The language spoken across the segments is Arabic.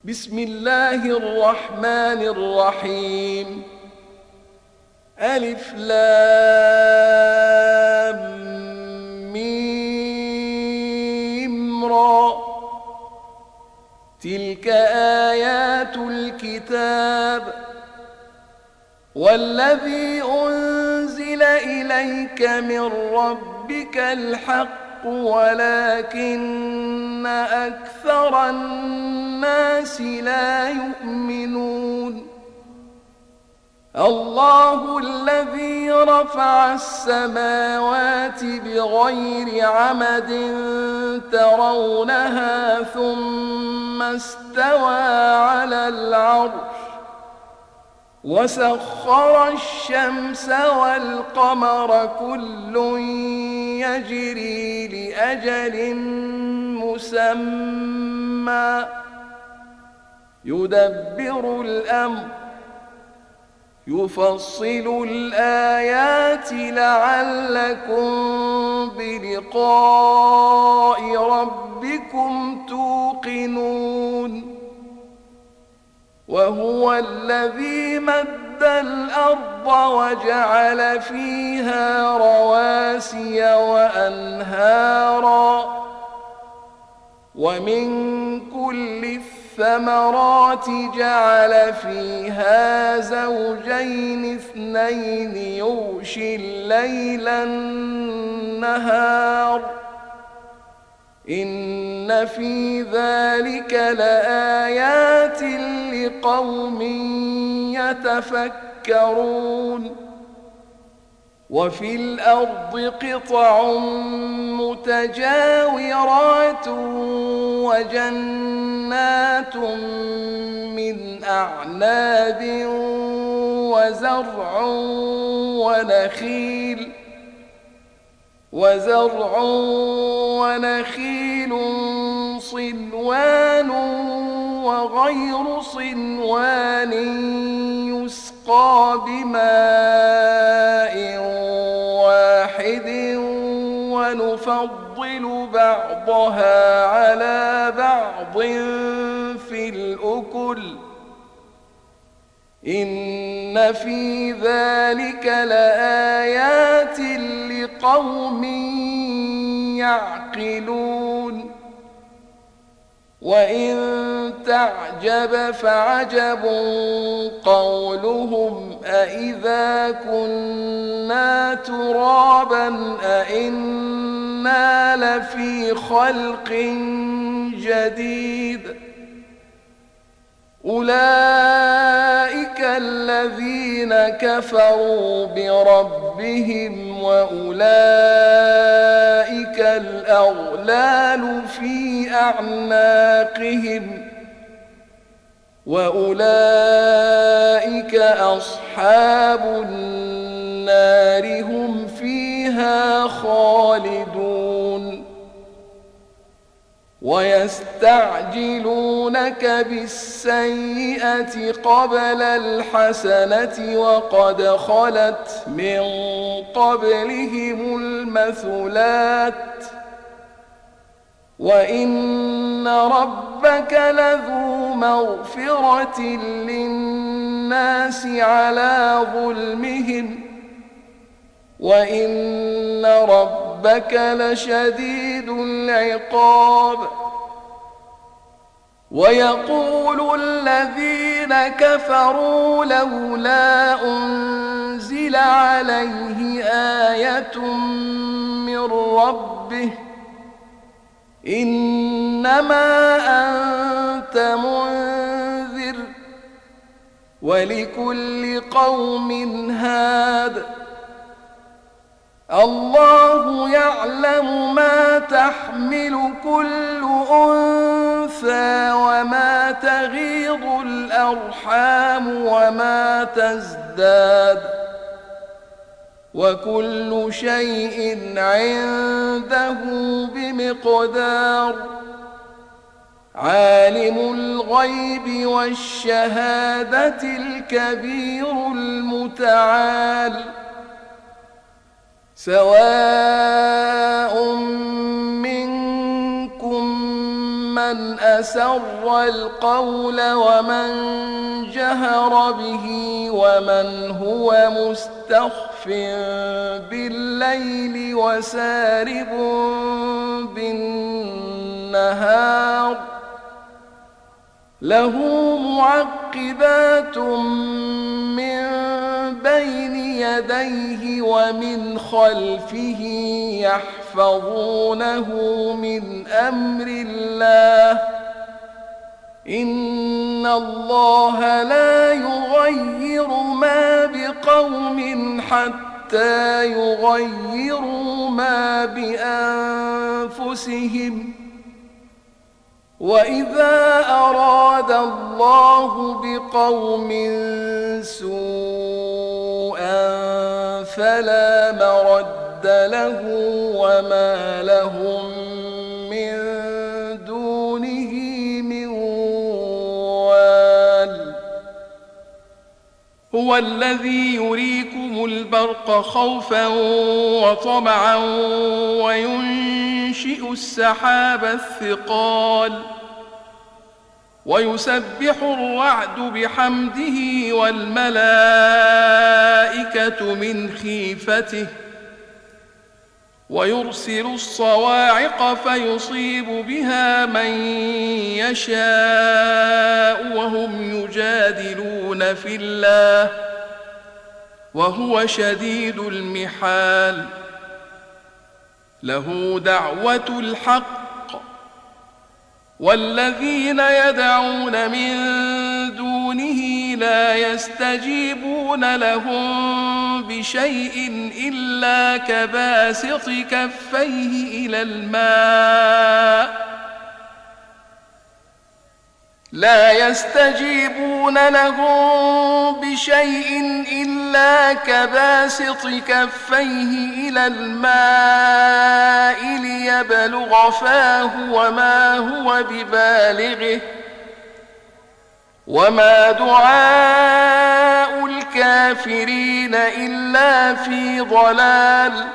بسم الله الرحمن الرحيم. ألف لام ميم را. تلك آيات الكتاب والذي أنزل إليك من ربك الحق ولكن أكثر الناس لا يؤمنون. الله الذي رفع السماوات بغير عمد ترونها ثم استوى على العرش وسخر الشمس والقمر كل يجري لأجل مسمى يدبر الأمر يفصل الآيات لعلكم بلقاء ربكم توقنون. وهو الذي مد الأرض وجعل فيها رواسي وأنهارا ومن كل الثمرات جعل فيها زوجين اثنين يغشي الليل النهار إن في ذلك لآيات لقوم يتفكرون. وفي الأرض قطع متجاورات وجنات من أعناب وزرع ونخيل صنوان وغير صنوان يسقى بماء واحد ونفضل بعضها على بعض في الأكل إن في ذلك لآيات لقوم يعقلون. وإن تعجب فعجب قولهم أإذا كنا ترابا أإنا لفي خلق جديد أولئك الذين كفروا بربهم وأولئك الأغلال في أعناقهم وأولئك أصحاب النار هم فيها خالدون. ويستعجلونك بالسيئة قبل الحسنة وقد خلت من قبلهم المثلات وإن ربك لذو مغفرة للناس على ظلمهم وإن ربك لشديد العقاب. ويقول الذين كفروا لولا أنزل عليه آية من ربه إنما أنت منذر ولكل قوم هاد الله يعلم ما تحمل كل أنثى وما تغيض الأرحام وما تزداد وكل شيء عنده بمقدار. عالم الغيب والشهادة الكبير المتعال سواء منكم من من أسر القول ومن جهر به ومن هو مستخف بالليل وسارب بالنهار له معقبات من بين يديه ومن خلفه يحفظونه من أمر الله إن الله لا يغير ما بقوم حتى يغيروا ما بأنفسهم وإذا أراد الله بقوم سوءا فلا مرد له وما لهم من دونه من وال هو الذي يريكم البرق خوفا وطمعا وينشئ السحاب الثقال ويسبح الرعد بحمده والملائكة من خيفته ويرسل الصواعق فيصيب بها من يشاء وهم يجادلون في الله وهو شديد المحال له دعوة الحق والذين يدعون من دونه لا يستجيبون لهم بشيء إلا كباسط كفيه إلى الماء لا يستجيبون لهم بشيء إلا كباسط كفيه إلى الماء ليبلغ فاه وما هو ببالغه وما دعاء الكافرين إلا في ضلال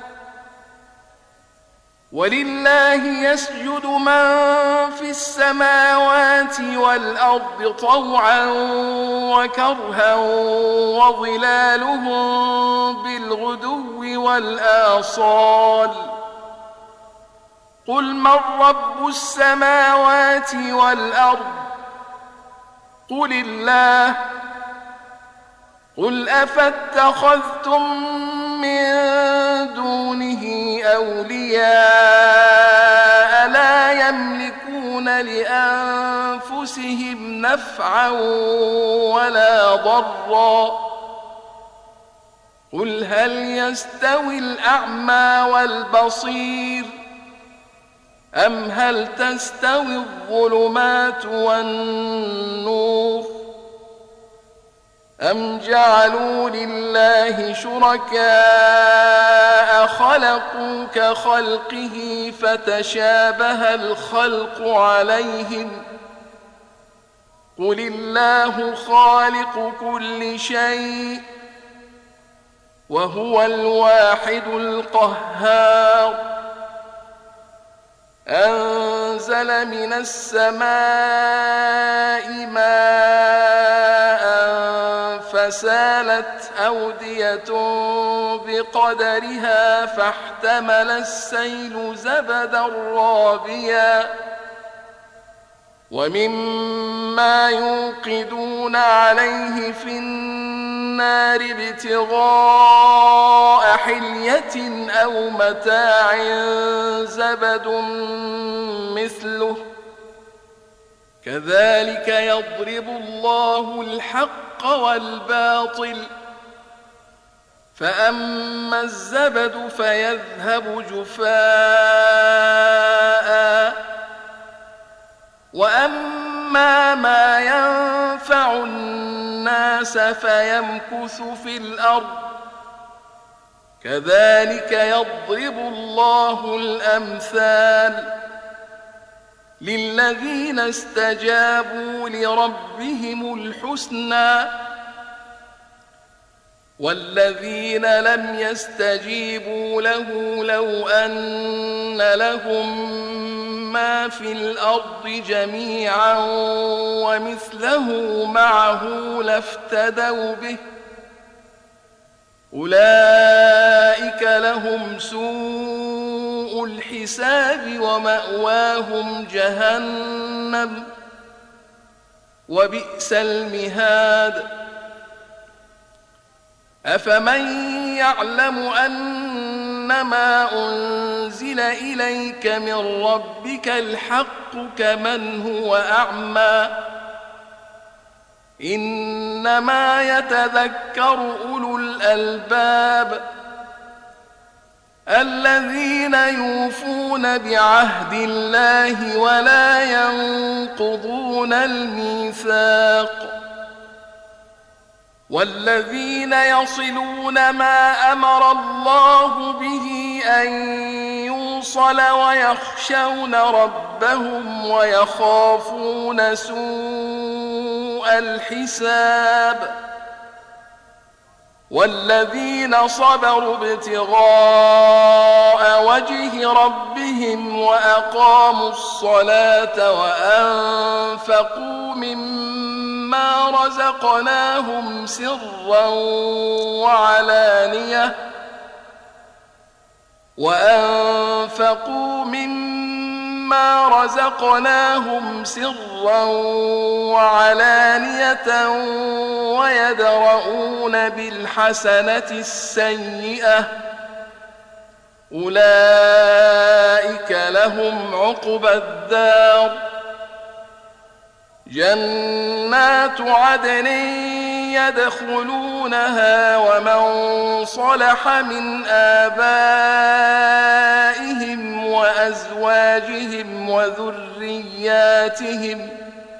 ولله يسجد من في السماوات والأرض طوعا وكرها وظلالهم بالغدو والآصال قل من رب السماوات والأرض قل الله قل أفاتخذتم من دونه أولياء لا يملكون لأنفسهم نفعا ولا ضرا قل هل يستوي الأعمى والبصير أم هل تستوي الظلمات والنور أم جعلوا لله شركاء خلقوا كخلقه فتشابه الخلق عليهم قل الله خالق كل شيء وهو الواحد القهار أنزل من السماء ماء فسالت أودية بقدرها فاحتمل السيل زبدا رابيا ومما يوقدون عليه في النار ابتغاء حلية أو متاع زبد مثله كذلك يضرب الله الحق والباطل فأما الزبد فيذهب جفاء وأما ما ينفع الناس فيمكث في الأرض كذلك يضرب الله الأمثال للذين استجابوا لربهم الحسنى والذين لم يستجيبوا له لو أن لهم ما في الأرض جميعا ومثله معه لافتدوا به أولئك لهم سوء الحساب ومأواهم جهنم وبئس المهاد أفمن يعلم أنما أنزل إليك من ربك الحق كمن هو أعمى إنما يتذكر أولو الألباب الذين يوفون بعهد الله ولا ينقضون الميثاق والذين يصلون ما أمر الله به أن يوصل ويخشون ربهم ويخافون سوء الحساب والذين صبروا ابتغاء وجه ربهم وأقاموا الصلاة وأنفقوا مما رزقناهم سرا وعلانية ويدرؤون بالحسنة السيئة أولئك لهم عقبى الدار جنات عدن يدخلونها ومن صلح من آبائهم وأزواجهم وذرياتهم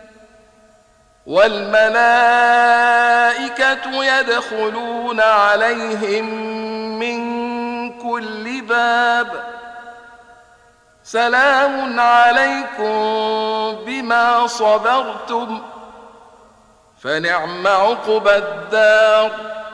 والملائكة يدخلون عليهم من كل باب سلام عليكم بما صبرتم فنعم عقبى الدار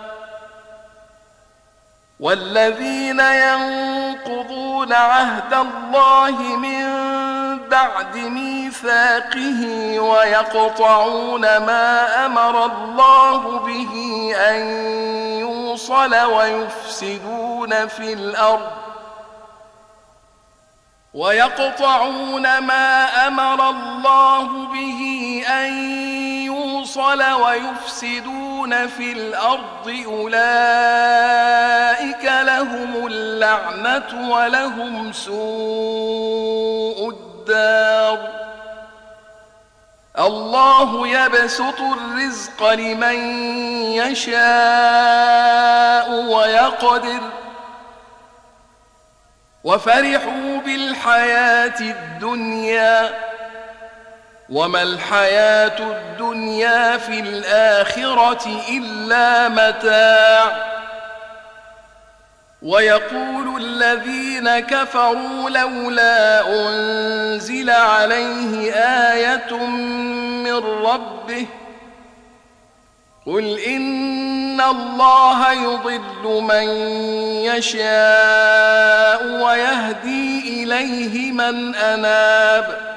والذين ينقضون عهد الله من بعد ميثاقه ويقطعون ما أمر الله به أن يوصل ويفسدون في الأرض أولئك لهم اللعنة ولهم سوء الدار الله يبسط الرزق لمن يشاء ويقدر وفرحوا بالحياة الدنيا وما الحياة الدنيا في الآخرة إلا متاع ويقول الذين كفروا لولا أنزل عليه آية من ربه قل إن الله يضل من يشاء ويهدي إليه من أناب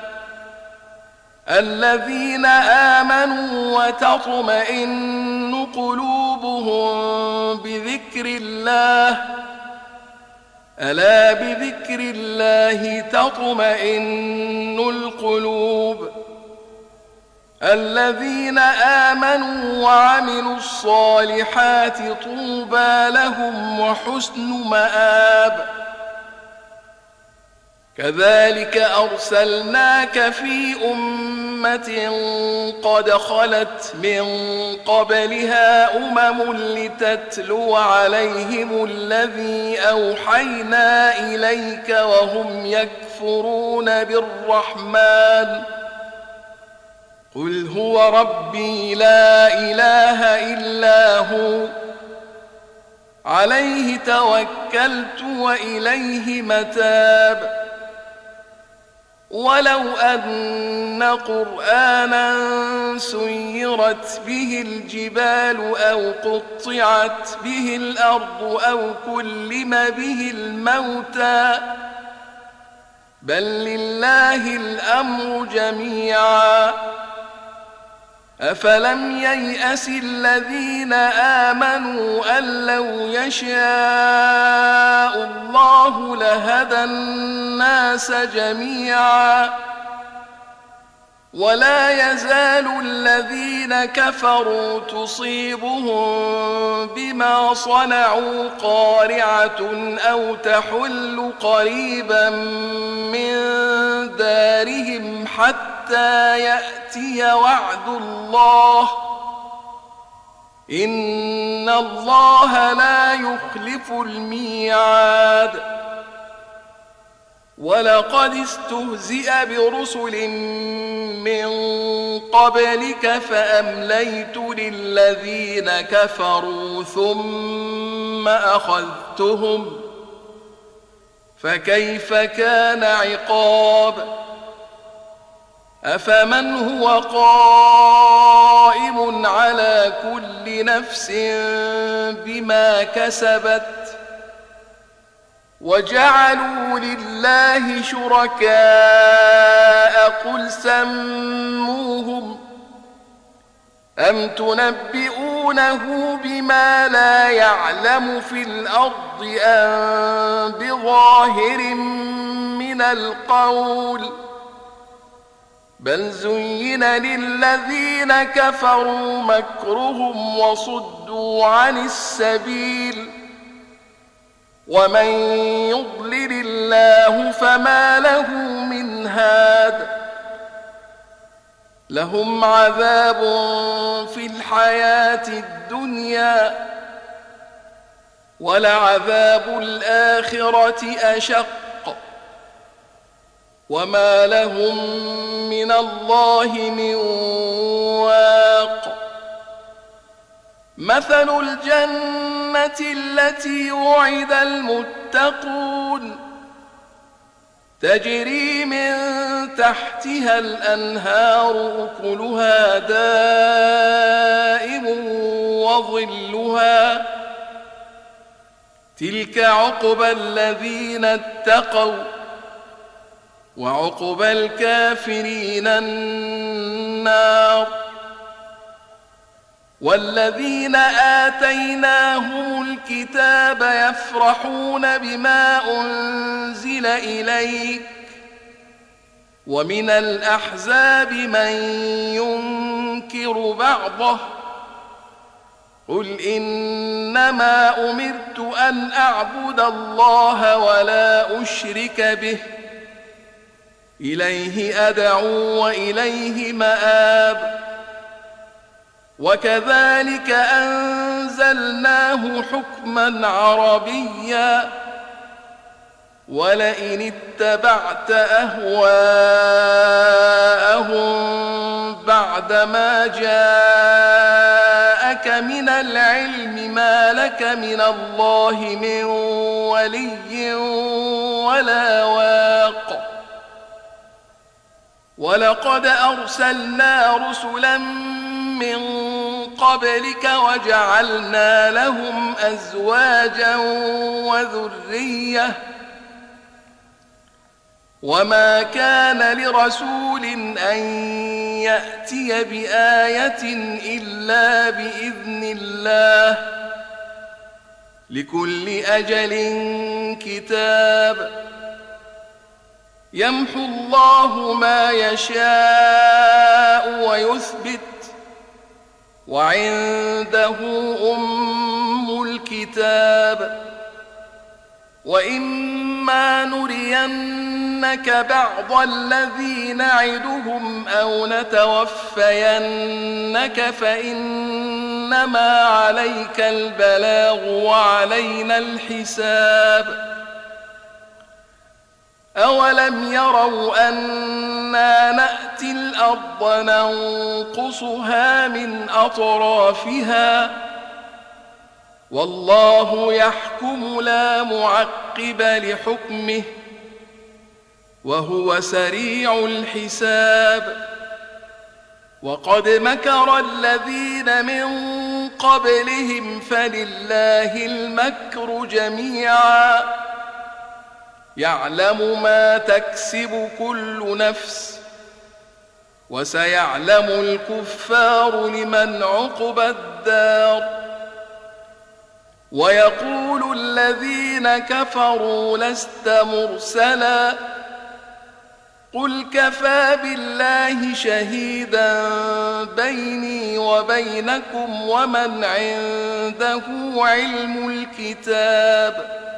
الذين آمنوا وتطمئن قلوبهم بذكر الله ألا بذكر الله تطمئن القلوب الذين آمنوا وعملوا الصالحات طوبى لهم وحسن مآب كذلك أرسلناك في أمة قد خلت من قبلها لتتلو عليهم الذي أوحينا إليك وهم يكفرون بالرحمن قل هو ربي لا إله إلا هو عليه توكلت وإليه متاب ولو أن قرآنا سيرت به الجبال أو قطعت به الأرض أو كلم به الموتى بل لله الأمر جميعا. أفلم ييأس الذين آمنوا أن لو يشاء الله لهدى الناس جميعا. ولا يزال الذين كفروا تصيبهم بما صنعوا قارعة أو تحل قريبا من دارهم حتى يأتي وعد الله إن الله لا يخلف الميعاد. ولقد استهزئ برسل من قبلك فأمليت للذين كفروا ثم أخذتهم فكيف كان عقاب. أفمن هو قائم على كل نفس بما كسبت وجعلوا لله شركاء قل سموهم أم تنبئونه بما لا يعلم في الأرض أم بظاهر من القول بل زين للذين كفروا مكرهم وصدوا عن السبيل ومن يضلل الله فما له من هاد. لهم عذاب في الحياة الدنيا ولعذاب الآخرة أشق وما لهم من الله من واق. مثل الجنة التي وعد المتقون تجري من تحتها الأنهار أكلها دائم وظلها تلك عقبى الذين اتقوا وعقبى الكافرين النار. والذين آتيناهم الكتاب يفرحون بما أنزل إليك ومن الأحزاب من ينكر بعضه قل إنما أمرت أن أعبد الله ولا أشرك به إليه أدعو وإليه مآب. وكذلك أنزلناه حكما عربيا ولئن اتبعت أهواءهم بعدما جاءك من العلم ما لك من الله من ولي ولا واق. ولقد أرسلنا رسلا من قبلك وجعلنا لهم أزواجا وذرية وما كان لرسول أن يأتي بآية إلا بإذن الله لكل أجل كتاب. يمحو الله ما يشاء ويثبت وعنده أم الكتاب. وإما نرينك بعض الذي نعدهم أو نتوفينك فإنما عليك البلاغ وعلينا الحساب. أولم يروا أنا نأتي الأرض ننقصها من أطرافها والله يحكم لا معقب لحكمه وهو سريع الحساب. وقد مكر الذين من قبلهم فلله المكر جميعا يعلم ما تكسب كل نفس وسيعلم الكفار لمن عقبى الدار ويقول الذين كفروا لست مرسلا قل كفى بالله شهيدا بيني وبينكم ومن عنده علم الكتاب